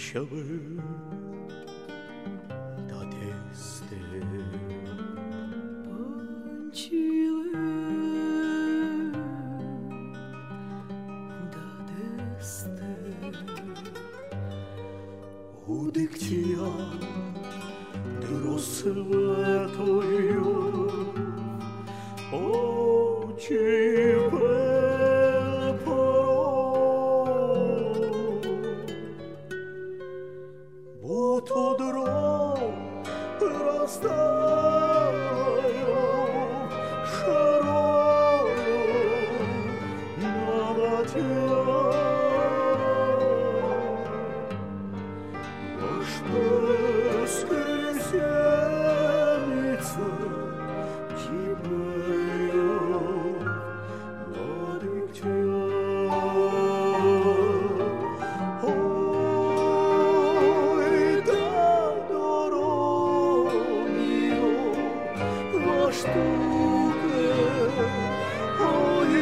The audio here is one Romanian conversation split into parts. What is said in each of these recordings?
Tręciały da teste Panciły da teste Udyktia drosvetою очі перепоров, будто дров ростаю широю на воде. Что скресеница тебя надыктя. Ой, да дороги, во штуке, ой,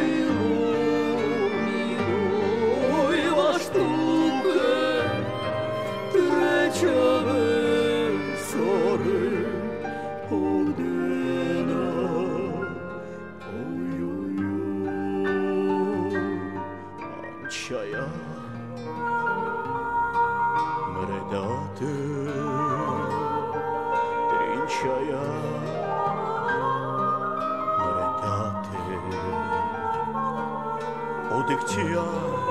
ой, во штуке. Tręciały sory odena, oj, Anciaja mredate, Tręciaja mredate, odyktia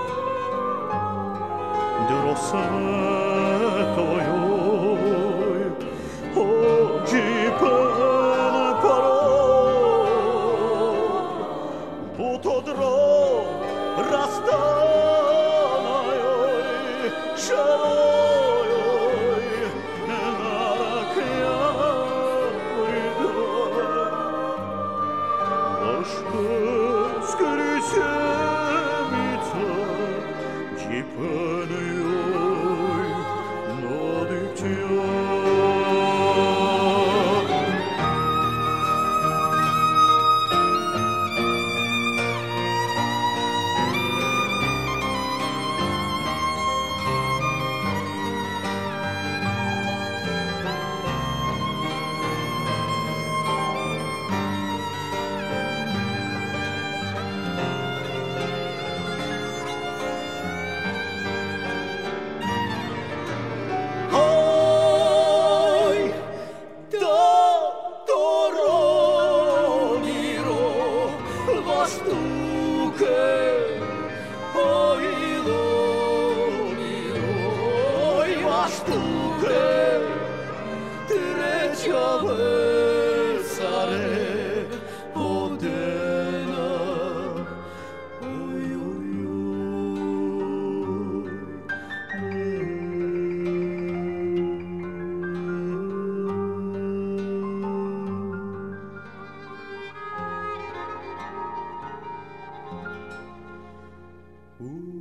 Drosvetою oggi перепоров, будто дров растаною широю на океане. Что скресеница Чіпаною надиктя. Tręciały sare odena, oj, oj, oj.